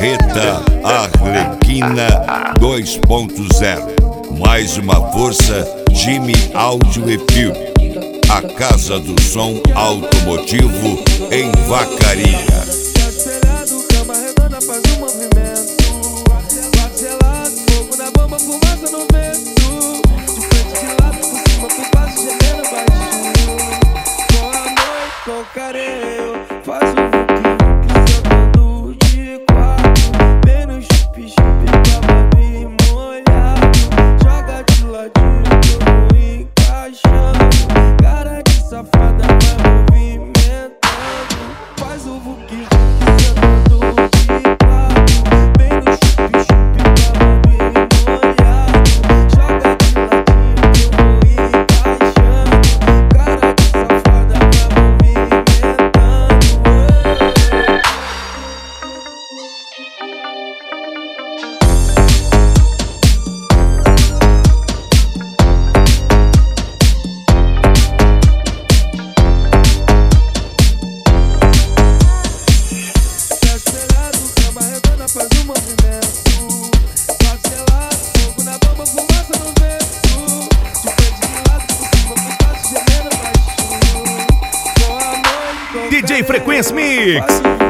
Marreta Arlequina 2.0. Mais uma força, Time Áudio e Filme. A Casa do Som Automotivo em Vacaria. Espelhado, cama redonda faz um movimento. Parcelado, fogo na bomba, fumaça no vento. De frente, de lado, por cima, por baixo, gemendo baixinho. Com a noite, com careio, faz um vuki-vuki sentando de quatro. Bem no chup-chup, bababi molhado. Joga de ladinho, que eu vou encaixando. Cara de safada vai movimentando. Faz o vuki-vuki sentando de quatro. Bem no chup-chup, bababi molhado. Joga de ladinho, que eu vou encaixando. Cara de safada vai movimentando. Faz um movimento, parcelado, fogo na bomba, fumaça no vento. De frente, de lado, por cima, por baixo, gemendo baixinho. Com a noite, com DJ Frequência Mix. faz